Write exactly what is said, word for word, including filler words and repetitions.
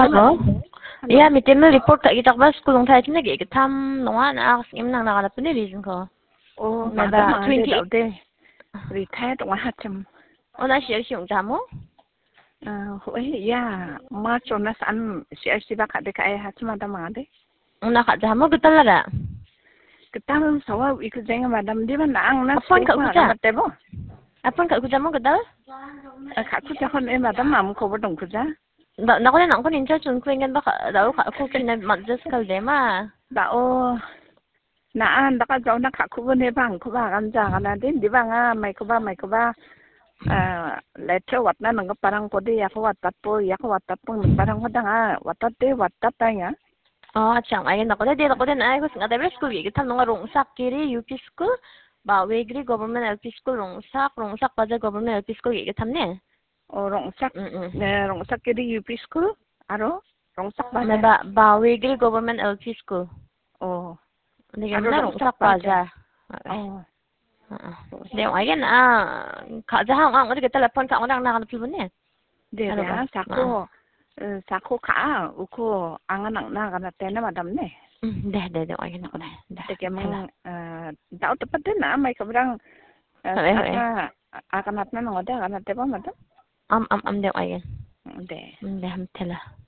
Hello. Yeah, mi tem report ka kita ba school ng thai tin gi tham nonga na as im nang na puni reason ko. Oh, ma da ma de dau de. Ri thai tong ha cham. Ona shi shi ung jamo. Ah, hoi ya, ma chona san shi shi ba ka de kai ha chama da ma de. Ona ka jamo betul la. Kita sawa ikut jangan madam dia mana ang na Apon ka kuja. Mate bo. Apon ka kuja mo kedal? Ka kuja kon e madam mam ko bodong kuja. Da na ko na ko nin cha chun ko ngen ba ka da ka ko kin na mat just kal de ma. Da o na an da ka jaw na ka ku ne bang ko ba kan ja kana din di ba nga mai ko ba mai ko ba ah letter wat na nang parang ko de ya ko wat tat po ya ko wat tat po parang ko da nga wat tat de wat tat ta nga. Oh, achang ay na ko de ko de na ay ko singa de school gi tham nong rong sak kiri U P school. Ba wegri government L P school rong sak rong sak pa government L P school gi tham ne. Oh, rong sak ne rong sak ke di U P school aro rong sak ba ba ba wegri government L P school. Oh. Ni na rong sak pa ja. Oh. Deo ay gan ah ka ja hang ang de telepon ka orang na kan pi ne. De ya sako sako ka uko angan nang na kana tena madam ne. Deh deh deh ay gan ko na. De ke mang dau tepat de na mai ka brang aka akan atna ngoda kana te ba madam. Am am am deo ay gan. De. De ham tela.